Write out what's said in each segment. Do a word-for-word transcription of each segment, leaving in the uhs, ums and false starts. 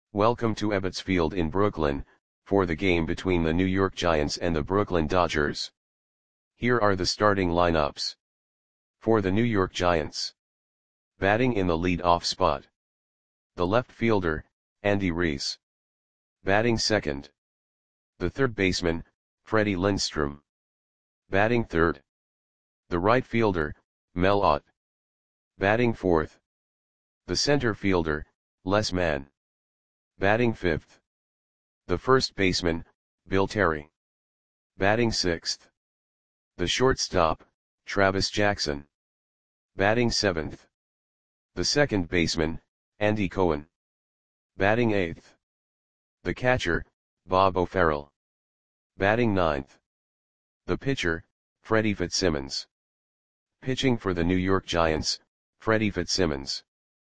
Welcome to Ebbets Field in Brooklyn, for the game between the New York Giants and the Brooklyn Dodgers. Here are the starting lineups. For the New York Giants. Batting in the lead-off spot. The left fielder, Andy Reese. Batting second. The third baseman, Freddie Lindstrom. Batting third. The right fielder, Mel Ott. Batting fourth. The center fielder, Les Mann. Batting fifth. The first baseman, Bill Terry. Batting sixth. The shortstop, Travis Jackson. Batting seventh. The second baseman, Andy Cohen. Batting eighth. The catcher, Bob O'Farrell. Batting ninth. The pitcher, Freddie Fitzsimmons. Pitching for the New York Giants, Freddie Fitzsimmons.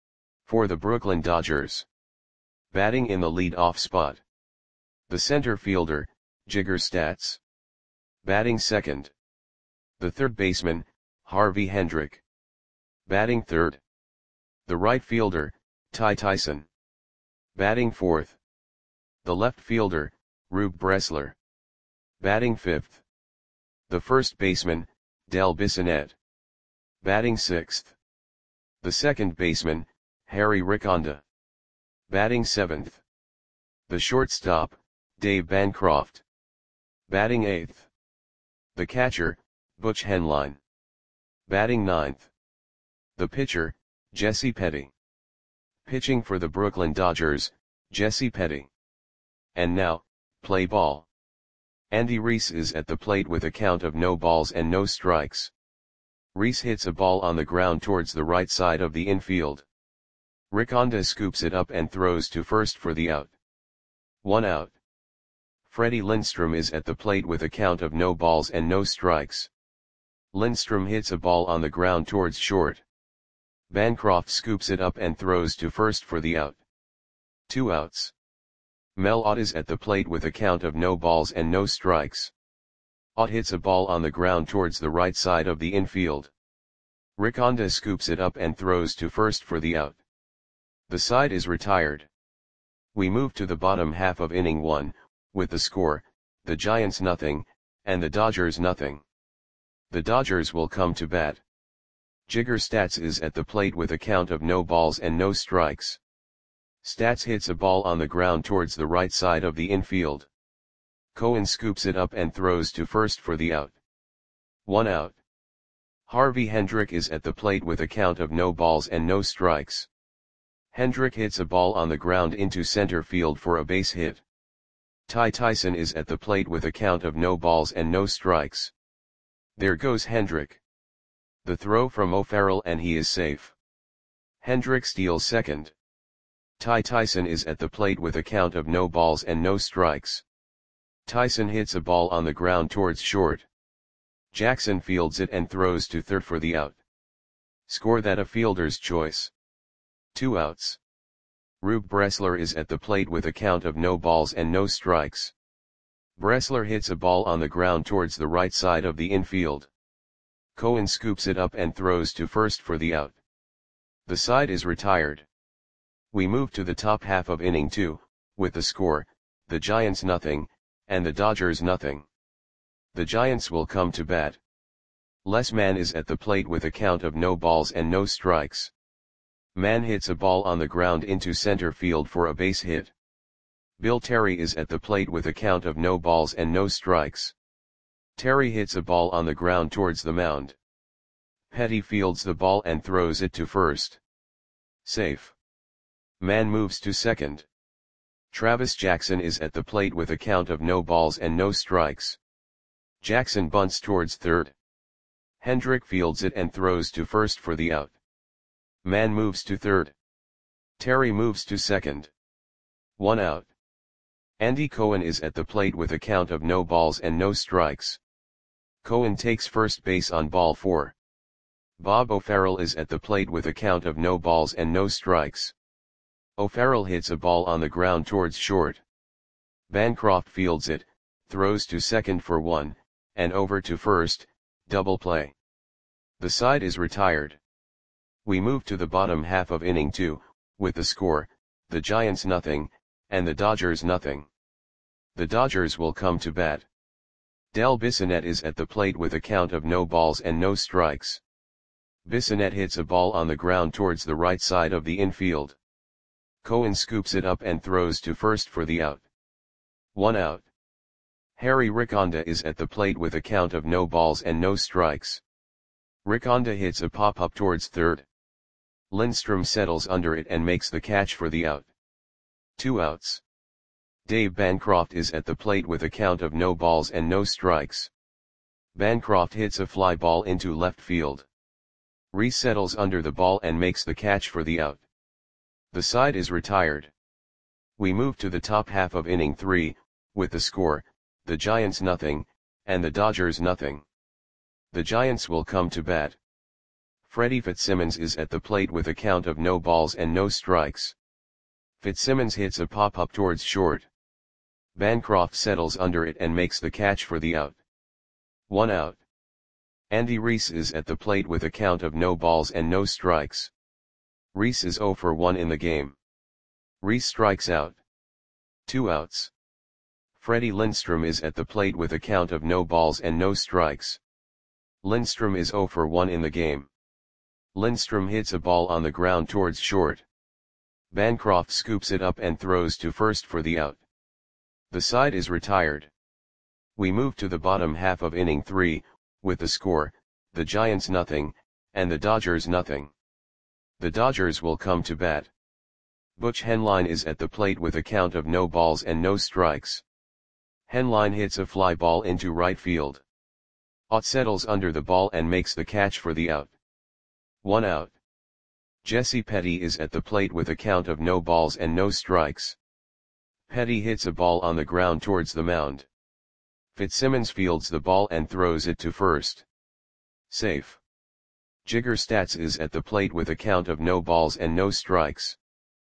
For the Brooklyn Dodgers. Batting in the lead-off spot. The center fielder, Jigger Statz. Batting second. The third baseman, Harvey Hendrick. Batting third. The right fielder, Ty Tyson. Batting fourth. The left fielder, Rube Bressler. Batting fifth. The first baseman, Del Bissonette. Batting sixth. The second baseman, Harry Riconda. Batting seventh. The shortstop, Dave Bancroft. Batting eighth. The catcher, Butch Henline. Batting ninth. The pitcher, Jesse Petty. Pitching for the Brooklyn Dodgers, Jesse Petty. And now, play ball. Andy Reese is at the plate with a count of no balls and no strikes. Reese hits a ball on the ground towards the right side of the infield. Riconda scoops it up and throws to first for the out. One out. Freddie Lindstrom is at the plate with a count of no balls and no strikes. Lindstrom hits a ball on the ground towards short. Bancroft scoops it up and throws to first for the out. Two outs. Mel Ott is at the plate with a count of no balls and no strikes. Ott hits a ball on the ground towards the right side of the infield. Riconda scoops it up and throws to first for the out. The side is retired. We move to the bottom half of inning one, with the score, the Giants nothing, and the Dodgers nothing. The Dodgers will come to bat. Jigger Statz is at the plate with a count of no balls and no strikes. Statz hits a ball on the ground towards the right side of the infield. Cohen scoops it up and throws to first for the out. One out. Harvey Hendrick is at the plate with a count of no balls and no strikes. Hendrick hits a ball on the ground into center field for a base hit. Ty Tyson is at the plate with a count of no balls and no strikes. There goes Hendrick. The throw from O'Farrell and he is safe. Hendrick steals second. Ty Tyson is at the plate with a count of no balls and no strikes. Tyson hits a ball on the ground towards short. Jackson fields it and throws to third for the out. Score that a fielder's choice. Two outs. Rube Bressler is at the plate with a count of no balls and no strikes. Bressler hits a ball on the ground towards the right side of the infield. Cohen scoops it up and throws to first for the out. The side is retired. We move to the top half of inning two, with the score, the Giants nothing, and the Dodgers nothing. The Giants will come to bat. Les Mann is at the plate with a count of no balls and no strikes. Mann hits a ball on the ground into center field for a base hit. Bill Terry is at the plate with a count of no balls and no strikes. Terry hits a ball on the ground towards the mound. Petty fields the ball and throws it to first. Safe. Mann moves to second. Travis Jackson is at the plate with a count of no balls and no strikes. Jackson bunts towards third. Hendrick fields it and throws to first for the out. Mann moves to third. Terry moves to second. One out. Andy Cohen is at the plate with a count of no balls and no strikes. Cohen takes first base on ball four. Bob O'Farrell is at the plate with a count of no balls and no strikes. O'Farrell hits a ball on the ground towards short. Bancroft fields it, throws to second for one, and over to first, double play. The side is retired. We move to the bottom half of inning two, with the score, the Giants nothing, and the Dodgers nothing. The Dodgers will come to bat. Del Bissonette is at the plate with a count of no balls and no strikes. Bissonette hits a ball on the ground towards the right side of the infield. Cohen scoops it up and throws to first for the out. One out. Harry Riconda is at the plate with a count of no balls and no strikes. Riconda hits a pop-up towards third. Lindstrom settles under it and makes the catch for the out. Two outs. Dave Bancroft is at the plate with a count of no balls and no strikes. Bancroft hits a fly ball into left field. Reese settles under the ball and makes the catch for the out. The side is retired. We move to the top half of inning three, with the score, the Giants nothing, and the Dodgers nothing. The Giants will come to bat. Freddie Fitzsimmons is at the plate with a count of no balls and no strikes. Fitzsimmons hits a pop-up towards short. Bancroft settles under it and makes the catch for the out. One out. Andy Reese is at the plate with a count of no balls and no strikes. Reese is oh for one in the game. Reese strikes out. Two outs. Freddie Lindstrom is at the plate with a count of no balls and no strikes. Lindstrom is oh for one in the game. Lindstrom hits a ball on the ground towards short. Bancroft scoops it up and throws to first for the out. The side is retired. We move to the bottom half of inning three, with the score, the Giants nothing, and the Dodgers nothing. The Dodgers will come to bat. Butch Henline is at the plate with a count of no balls and no strikes. Henline hits a fly ball into right field. Ott settles under the ball and makes the catch for the out. One out. Jesse Petty is at the plate with a count of no balls and no strikes. Petty hits a ball on the ground towards the mound. Fitzsimmons fields the ball and throws it to first. Safe. Jigger Stats is at the plate with a count of no balls and no strikes.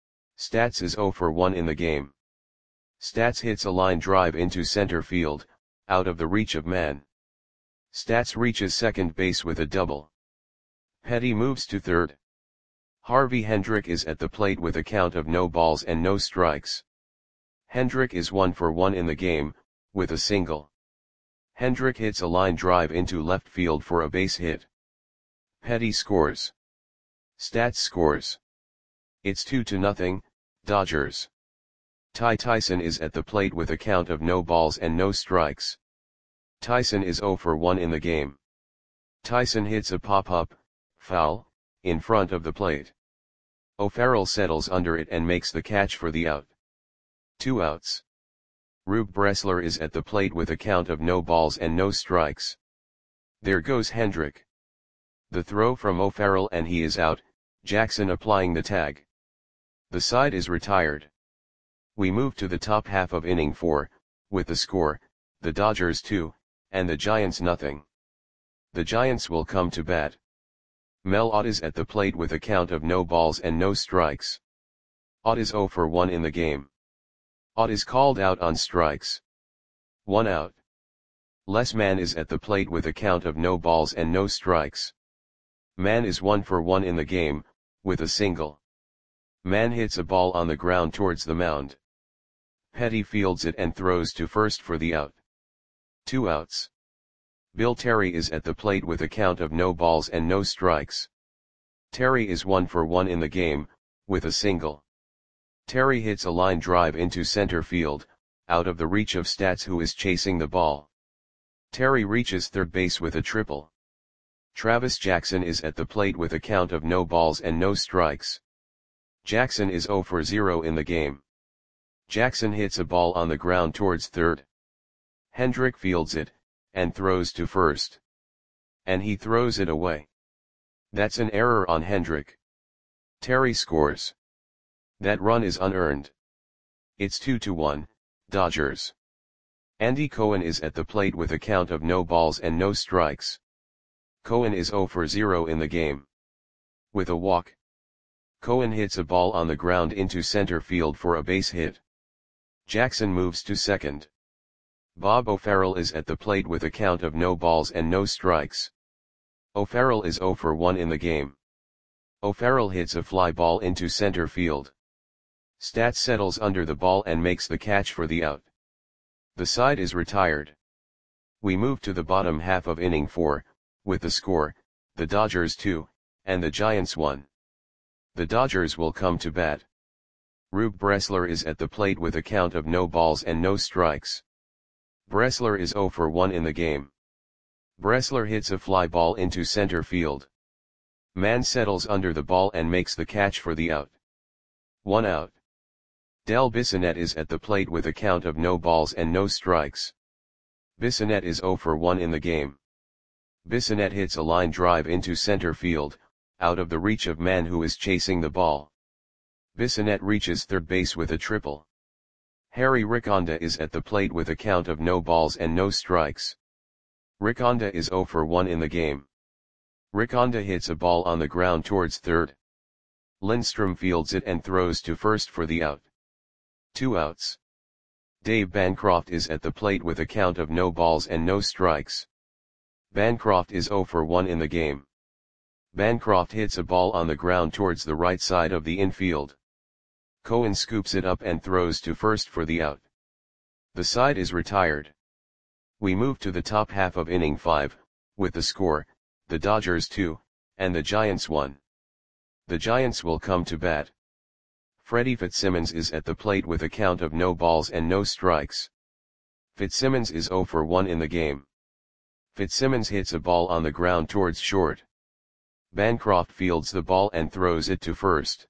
Stats is oh for one in the game. Stats hits a line drive into center field, out of the reach of man. Stats reaches second base with a double. Petty moves to third. Harvey Hendrick is at the plate with a count of no balls and no strikes. Hendrick is one for one in the game, with a single. Hendrick hits a line drive into left field for a base hit. Petty scores. Stats scores. It's two to nothing, Dodgers. Ty Tyson is at the plate with a count of no balls and no strikes. Tyson is oh for one in the game. Tyson hits a pop-up, foul, in front of the plate. O'Farrell settles under it and makes the catch for the out. Two outs. Rube Bressler is at the plate with a count of no balls and no strikes. There goes Hendrick. The throw from O'Farrell and he is out, Jackson applying the tag. The side is retired. We move to the top half of inning four, with the score, the Dodgers two, and the Giants nothing. The Giants will come to bat. Mel Ott is at the plate with a count of no balls and no strikes. Ott is oh for one in the game. Ott is called out on strikes. One out. Les Mann is at the plate with a count of no balls and no strikes. Mann is one for one in the game, with a single. Mann hits a ball on the ground towards the mound. Petty fields it and throws to first for the out. Two outs. Bill Terry is at the plate with a count of no balls and no strikes. Terry is one for one in the game, with a single. Terry hits a line drive into center field, out of the reach of Stats who is chasing the ball. Terry reaches third base with a triple. Travis Jackson is at the plate with a count of no balls and no strikes. Jackson is oh for zero in the game. Jackson hits a ball on the ground towards third. Hendrick fields it, and throws to first. And he throws it away. That's an error on Hendrick. Terry scores. That run is unearned. It's two to one, Dodgers. Andy Cohen is at the plate with a count of no balls and no strikes. Cohen is oh for zero in the game. With a walk. Cohen hits a ball on the ground into center field for a base hit. Jackson moves to second. Bob O'Farrell is at the plate with a count of no balls and no strikes. O'Farrell is oh for one in the game. O'Farrell hits a fly ball into center field. Stats settles under the ball and makes the catch for the out. The side is retired. We move to the bottom half of inning four, with the score, the Dodgers two, and the Giants one. The Dodgers will come to bat. Rube Bressler is at the plate with a count of no balls and no strikes. Bressler is zero for one in the game. Bressler hits a fly ball into center field. Mann settles under the ball and makes the catch for the out. One out. Del Bissonette is at the plate with a count of no balls and no strikes. Bissonette is zero for one in the game. Bissonette hits a line drive into center field, out of the reach of Mann, who is chasing the ball. Bissonette reaches third base with a triple. Harry Riconda is at the plate with a count of no balls and no strikes. Riconda is zero for one in the game. Riconda hits a ball on the ground towards third. Lindstrom fields it and throws to first for the out. Two outs. Dave Bancroft is at the plate with a count of no balls and no strikes. Bancroft is zero for one in the game. Bancroft hits a ball on the ground towards the right side of the infield. Cohen scoops it up and throws to first for the out. The side is retired. We move to the top half of inning five, with the score, the Dodgers two, and the Giants one. The Giants will come to bat. Freddie Fitzsimmons is at the plate with a count of no balls and no strikes. Fitzsimmons is zero for one in the game. Fitzsimmons hits a ball on the ground towards short. Bancroft fields the ball and throws it to first.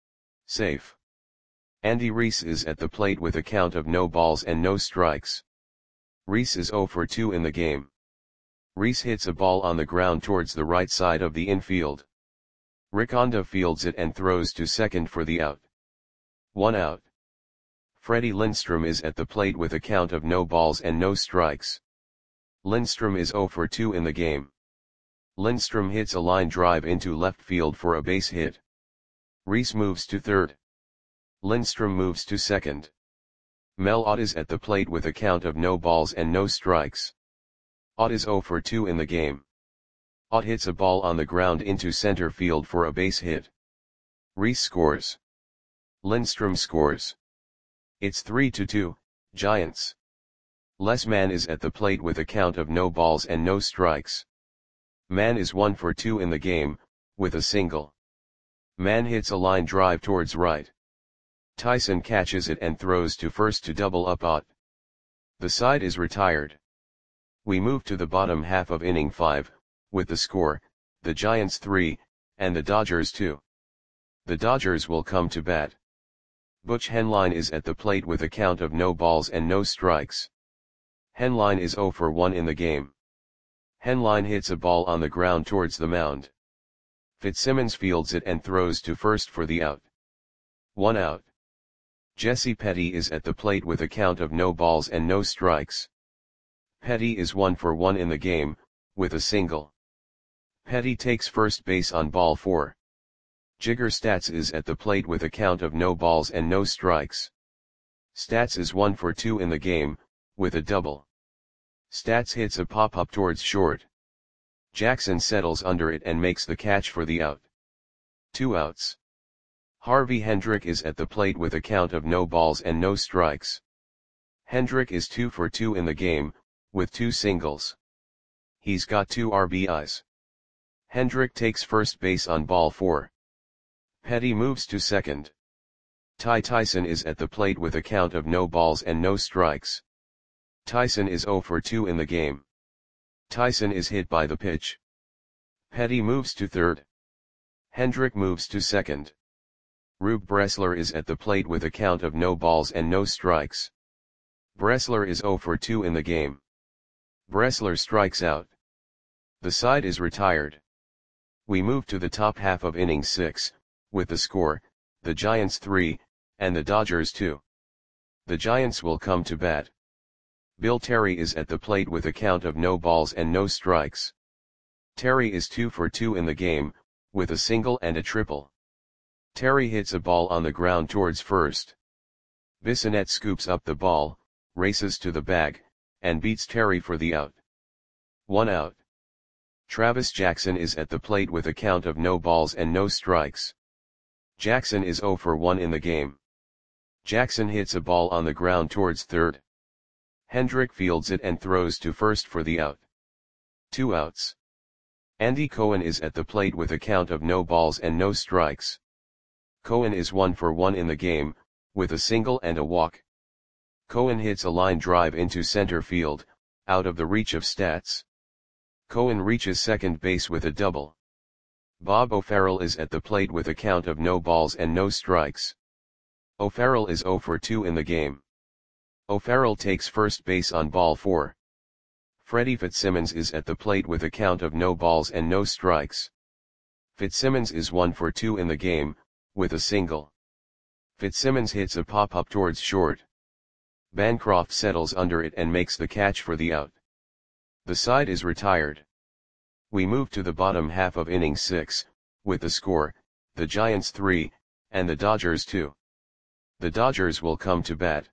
Safe. Andy Reese is at the plate with a count of no balls and no strikes. Reese is zero for two in the game. Reese hits a ball on the ground towards the right side of the infield. Riconda fields it and throws to second for the out. One out. Freddie Lindstrom is at the plate with a count of no balls and no strikes. Lindstrom is zero for two in the game. Lindstrom hits a line drive into left field for a base hit. Reese moves to third. Lindstrom moves to second. Mel Ott is at the plate with a count of no balls and no strikes. Ott is zero for two in the game. Ott hits a ball on the ground into center field for a base hit. Reese scores. Lindstrom scores. It's three to two, Giants. Les Mann is at the plate with a count of no balls and no strikes. Mann is one for two in the game, with a single. Mann hits a line drive towards right. Tyson catches it and throws to first to double up Ott. The side is retired. We move to the bottom half of inning five, with the score, the Giants three, and the Dodgers two. The Dodgers will come to bat. Butch Henline is at the plate with a count of no balls and no strikes. Henline is zero for one in the game. Henline hits a ball on the ground towards the mound. Fitzsimmons fields it and throws to first for the out. One out. Jesse Petty is at the plate with a count of no balls and no strikes. Petty is one for one in the game, with a single. Petty takes first base on ball four. Jigger Stats is at the plate with a count of no balls and no strikes. Stats is one for two in the game, with a double. Stats hits a pop-up towards short. Jackson settles under it and makes the catch for the out. Two outs. Harvey Hendrick is at the plate with a count of no balls and no strikes. Hendrick is two for two in the game, with two singles. He's got two R B Is. Hendrick takes first base on ball four. Petty moves to second. Ty Tyson is at the plate with a count of no balls and no strikes. Tyson is zero for two in the game. Tyson is hit by the pitch. Petty moves to third. Hendrick moves to second. Rube Bressler is at the plate with a count of no balls and no strikes. Bressler is zero for two in the game. Bressler strikes out. The side is retired. We move to the top half of inning six, with the score, the Giants three, and the Dodgers two. The Giants will come to bat. Bill Terry is at the plate with a count of no balls and no strikes. Terry is two for two in the game, with a single and a triple. Terry hits a ball on the ground towards first. Bissonette scoops up the ball, races to the bag, and beats Terry for the out. One out. Travis Jackson is at the plate with a count of no balls and no strikes. Jackson is zero for one in the game. Jackson hits a ball on the ground towards third. Hendrick fields it and throws to first for the out. Two outs. Andy Cohen is at the plate with a count of no balls and no strikes. Cohen is one for one in the game, with a single and a walk. Cohen hits a line drive into center field, out of the reach of stats. Cohen reaches second base with a double. Bob O'Farrell is at the plate with a count of no balls and no strikes. O'Farrell is zero for two in the game. O'Farrell takes first base on ball four. Freddie Fitzsimmons is at the plate with a count of no balls and no strikes. Fitzsimmons is one for two in the game, with a single. Fitzsimmons hits a pop-up towards short. Bancroft settles under it and makes the catch for the out. The side is retired. We move to the bottom half of inning six, with the score, the Giants three, and the Dodgers two. The Dodgers will come to bat.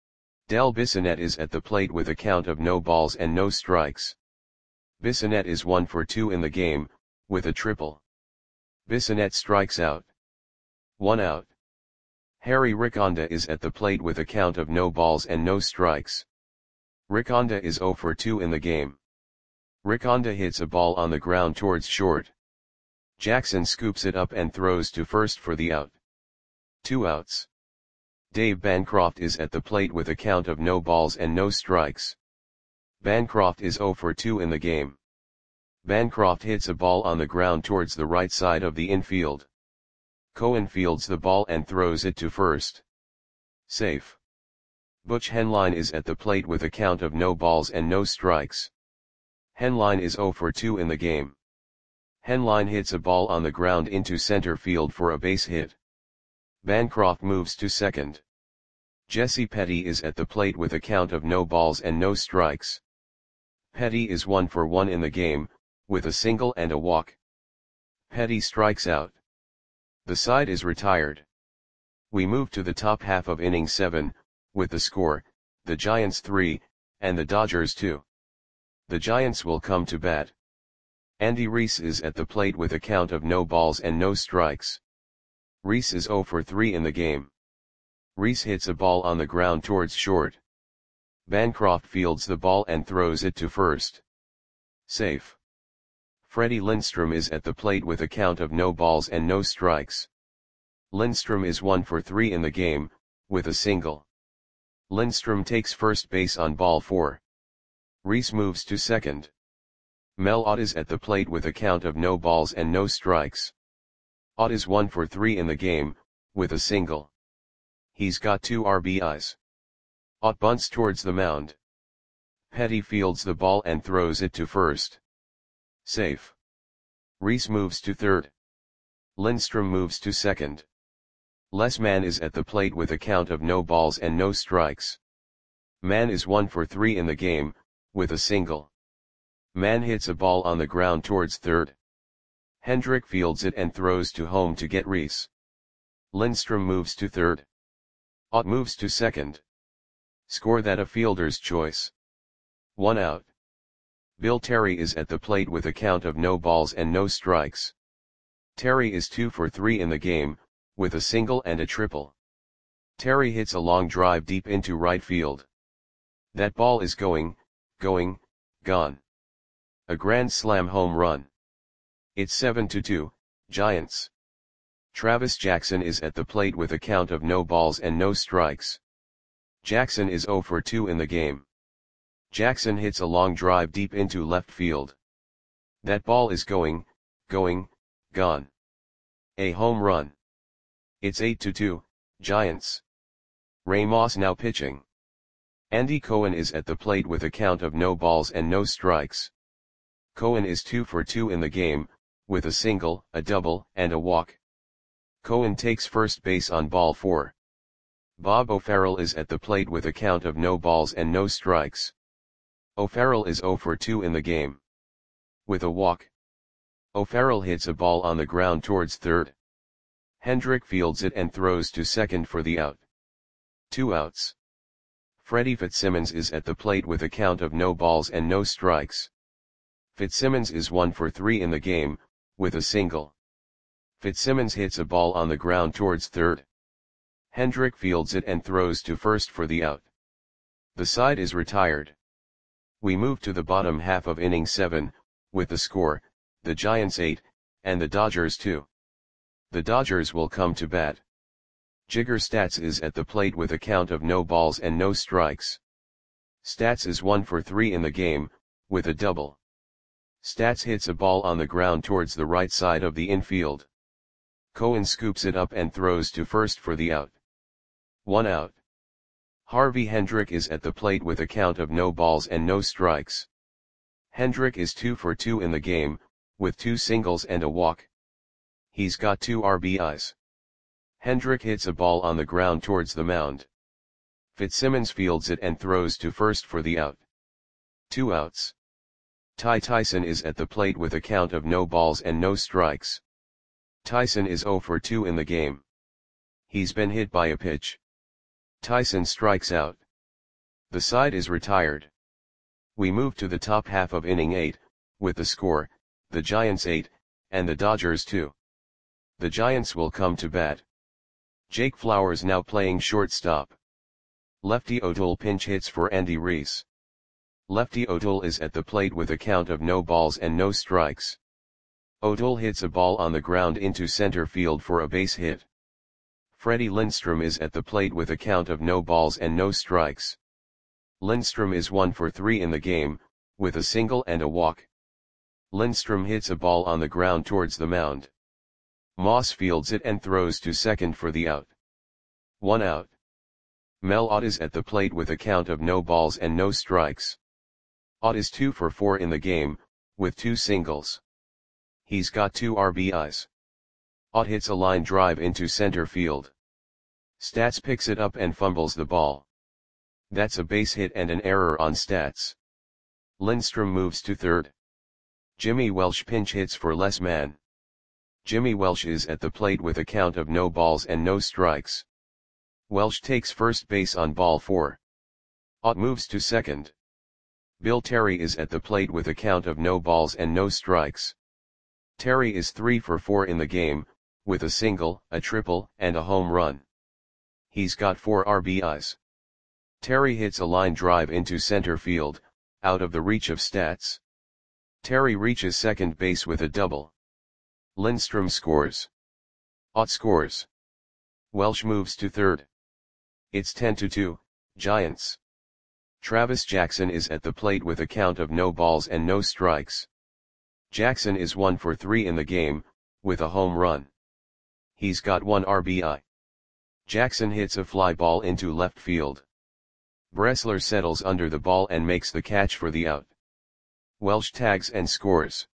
Del Bissonette is at the plate with a count of no balls and no strikes. Bissonette is one for two in the game, with a triple. Bissonette strikes out. One out. Harry Riconda is at the plate with a count of no balls and no strikes. Riconda is zero for two in the game. Riconda hits a ball on the ground towards short. Jackson scoops it up and throws to first for the out. Two outs. Dave Bancroft is at the plate with a count of no balls and no strikes. Bancroft is zero for two in the game. Bancroft hits a ball on the ground towards the right side of the infield. Cohen fields the ball and throws it to first. Safe. Butch Henline is at the plate with a count of no balls and no strikes. Henline is zero for two in the game. Henline hits a ball on the ground into center field for a base hit. Bancroft moves to second. Jesse Petty is at the plate with a count of no balls and no strikes. Petty is one for one in the game, with a single and a walk. Petty strikes out. The side is retired. We move to the top half of inning seven, with the score, the Giants three, and the Dodgers two. The Giants will come to bat. Andy Reese is at the plate with a count of no balls and no strikes. Reese is zero for three in the game. Reese hits a ball on the ground towards short. Bancroft fields the ball and throws it to first. Safe. Freddie Lindstrom is at the plate with a count of no balls and no strikes. Lindstrom is one for three in the game, with a single. Lindstrom takes first base on ball four. Reese moves to second. Mel Ott is at the plate with a count of no balls and no strikes. Ott is one for three in the game, with a single. He's got two R B Is. Ott bunts towards the mound. Petty fields the ball and throws it to first. Safe. Reese moves to third. Lindstrom moves to second. Les Mann is at the plate with a count of no balls and no strikes. Mann is one for three in the game, with a single. Mann hits a ball on the ground towards third. Hendrick fields it and throws to home to get Reese. Lindstrom moves to third. Ott moves to second. Score that a fielder's choice. One out. Bill Terry is at the plate with a count of no balls and no strikes. Terry is two for three in the game, with a single and a triple. Terry hits a long drive deep into right field. That ball is going, going, gone. A grand slam home run. It's seven to two, Giants. Travis Jackson is at the plate with a count of no balls and no strikes. Jackson is zero for two in the game. Jackson hits a long drive deep into left field. That ball is going, going, gone. A home run. It's eight to two, Giants. Ray Moss now pitching. Andy Cohen is at the plate with a count of no balls and no strikes. Cohen is two for two in the game, with a single, a double, and a walk. Cohen takes first base on ball four. Bob O'Farrell is at the plate with a count of no balls and no strikes. O'Farrell is zero for two in the game. With a walk. O'Farrell hits a ball on the ground towards third. Hendrick fields it and throws to second for the out. Two outs. Freddie Fitzsimmons is at the plate with a count of no balls and no strikes. Fitzsimmons is one for three in the game, with a single. Fitzsimmons hits a ball on the ground towards third. Hendrick fields it and throws to first for the out. The side is retired. We move to the bottom half of inning seven, with the score, the Giants eight, and the Dodgers two. The Dodgers will come to bat. Jigger Stats is at the plate with a count of no balls and no strikes. Stats is one for three in the game, with a double. Stats hits a ball on the ground towards the right side of the infield. Cohen scoops it up and throws to first for the out. One out. Harvey Hendrick is at the plate with a count of no balls and no strikes. Hendrick is two for two in the game, with two singles and a walk. He's got two R B Is. Hendrick hits a ball on the ground towards the mound. Fitzsimmons fields it and throws to first for the out. Two outs. Ty Tyson is at the plate with a count of no balls and no strikes. Tyson is zero for two in the game. He's been hit by a pitch. Tyson strikes out. The side is retired. We move to the top half of inning eight, with the score, the Giants eight, and the Dodgers two. The Giants will come to bat. Jake Flowers now playing shortstop. Lefty O'Toole pinch hits for Andy Reese. Lefty O'Toole is at the plate with a count of no balls and no strikes. O'Toole hits a ball on the ground into center field for a base hit. Freddie Lindstrom is at the plate with a count of no balls and no strikes. Lindstrom is one for three in the game, with a single and a walk. Lindstrom hits a ball on the ground towards the mound. Moss fields it and throws to second for the out. One out. Mel Ott is at the plate with a count of no balls and no strikes. Ott is two for four in the game, with two singles. He's got two R B Is. Ott hits a line drive into center field. Stats picks it up and fumbles the ball. That's a base hit and an error on Stats. Lindstrom moves to third. Jimmy Welsh pinch hits for Les Man. Jimmy Welsh is at the plate with a count of no balls and no strikes. Welsh takes first base on ball four. Ott moves to second. Bill Terry is at the plate with a count of no balls and no strikes. Terry is three for four in the game, with a single, a triple, and a home run. He's got four R B Is. Terry hits a line drive into center field, out of the reach of Stats. Terry reaches second base with a double. Lindstrom scores. Ott scores. Welsh moves to third. It's ten to two, Giants. Travis Jackson is at the plate with a count of no balls and no strikes. Jackson is one for three in the game, with a home run. He's got one R B I. Jackson hits a fly ball into left field. Bressler settles under the ball and makes the catch for the out. Welsh tags and scores.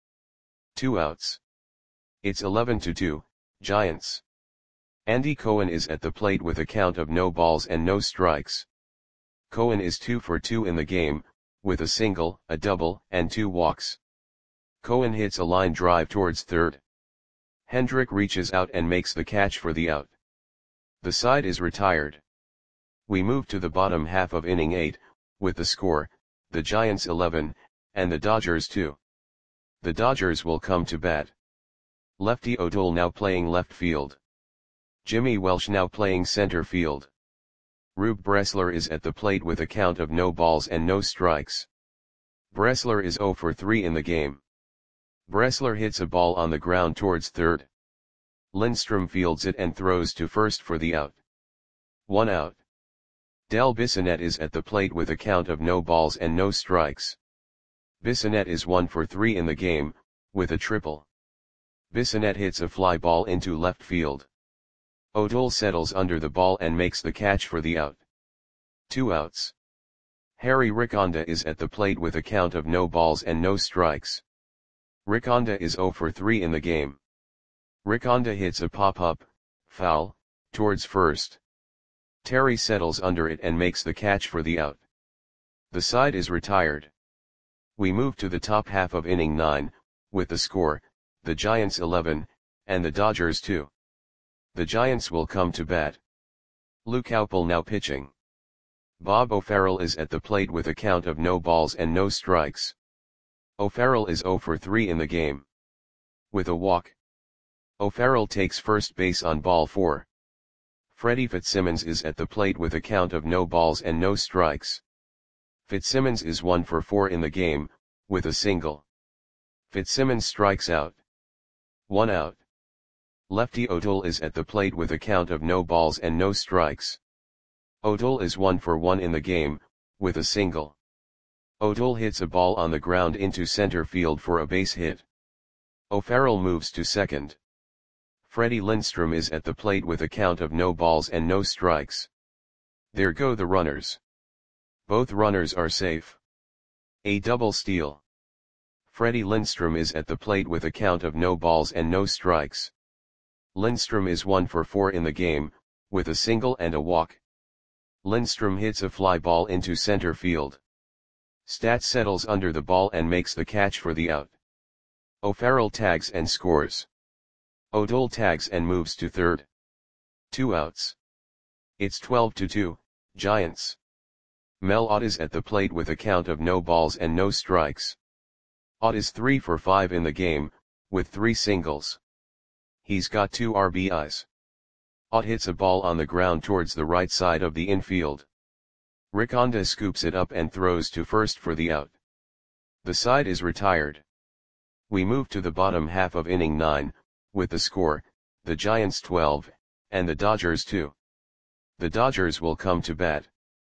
Two outs. It's eleven to two, Giants. Andy Cohen is at the plate with a count of no balls and no strikes. Cohen is two for two in the game, with a single, a double, and two walks. Cohen hits a line drive towards third. Hendrick reaches out and makes the catch for the out. The side is retired. We move to the bottom half of inning eight, with the score, the Giants eleven, and the Dodgers two. The Dodgers will come to bat. Lefty O'Toole now playing left field. Jimmy Welsh now playing center field. Rube Bressler is at the plate with a count of no balls and no strikes. Bressler is zero for three in the game. Bressler hits a ball on the ground towards third. Lindstrom fields it and throws to first for the out. One out. Del Bissonette is at the plate with a count of no balls and no strikes. Bissonette is one for three in the game, with a triple. Bissonette hits a fly ball into left field. O'Toole settles under the ball and makes the catch for the out. Two outs. Harry Riconda is at the plate with a count of no balls and no strikes. Riconda is zero for three in the game. Riconda hits a pop-up, foul, towards first. Terry settles under it and makes the catch for the out. The side is retired. We move to the top half of inning nine, with the score, the Giants eleven, and the Dodgers two. The Giants will come to bat. Luke Appel now pitching. Bob O'Farrell is at the plate with a count of no balls and no strikes. O'Farrell is zero for three in the game. With a walk. O'Farrell takes first base on ball four. Freddie Fitzsimmons is at the plate with a count of no balls and no strikes. Fitzsimmons is one for four in the game, with a single. Fitzsimmons strikes out. One out. Lefty O'Toole is at the plate with a count of no balls and no strikes. O'Toole is one for one in the game, with a single. O'Toole hits a ball on the ground into center field for a base hit. O'Farrell moves to second. Freddie Lindstrom is at the plate with a count of no balls and no strikes. There go the runners. Both runners are safe. A double steal. Freddie Lindstrom is at the plate with a count of no balls and no strikes. Lindstrom is one for four in the game, with a single and a walk. Lindstrom hits a fly ball into center field. Stats settles under the ball and makes the catch for the out. O'Farrell tags and scores. O'Toole tags and moves to third. Two outs. It's twelve to two, Giants. Mel Ott is at the plate with a count of no balls and no strikes. Ott is three for five in the game, with three singles. He's got two R B Is. Ott hits a ball on the ground towards the right side of the infield. Rick Honda scoops it up and throws to first for the out. The side is retired. We move to the bottom half of inning nine, with the score, the Giants twelve, and the Dodgers two. The Dodgers will come to bat.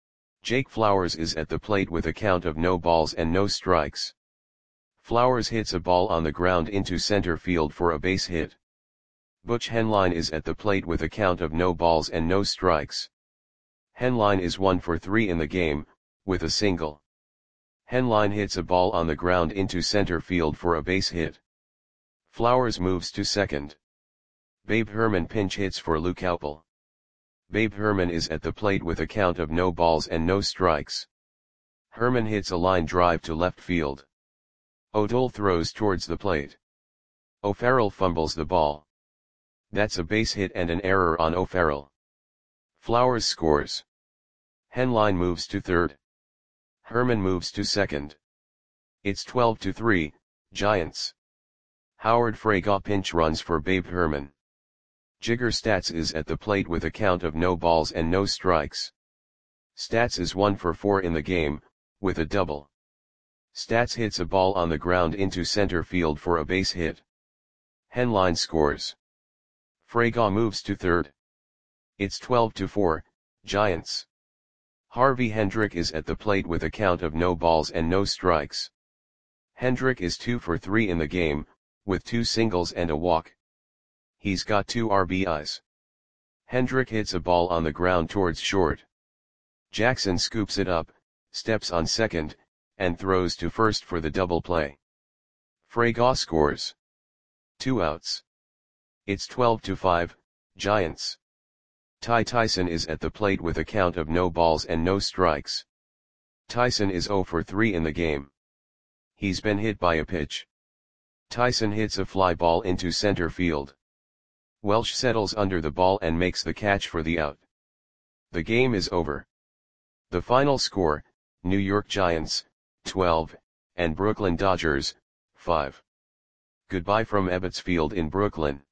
Jake Flowers is at the plate with a count of no balls and no strikes. Flowers hits a ball on the ground into center field for a base hit. Butch Henline is at the plate with a count of no balls and no strikes. Henline is one for three in the game, with a single. Henline hits a ball on the ground into center field for a base hit. Flowers moves to second. Babe Herman pinch hits for Luke Appel. Babe Herman is at the plate with a count of no balls and no strikes. Herman hits a line drive to left field. O'Toole throws towards the plate. O'Farrell fumbles the ball. That's a base hit and an error on O'Farrell. Flowers scores. Henline moves to third. Herman moves to second. It's twelve to three, Giants. Howard Fraga pinch runs for Babe Herman. Jigger Stats is at the plate with a count of no balls and no strikes. Stats is one for four in the game, with a double. Stats hits a ball on the ground into center field for a base hit. Henline scores. Fraga moves to third. It's twelve to four, Giants. Harvey Hendrick is at the plate with a count of no balls and no strikes. Hendrick is two for three in the game, with two singles and a walk. He's got two R B Is. Hendrick hits a ball on the ground towards short. Jackson scoops it up, steps on second, and throws to first for the double play. Fraga scores. Two outs. It's twelve to five, Giants. Ty Tyson is at the plate with a count of no balls and no strikes. Tyson is zero for three in the game. He's been hit by a pitch. Tyson hits a fly ball into center field. Welsh settles under the ball and makes the catch for the out. The game is over. The final score, New York Giants, twelve, and Brooklyn Dodgers, five. Goodbye from Ebbets Field in Brooklyn.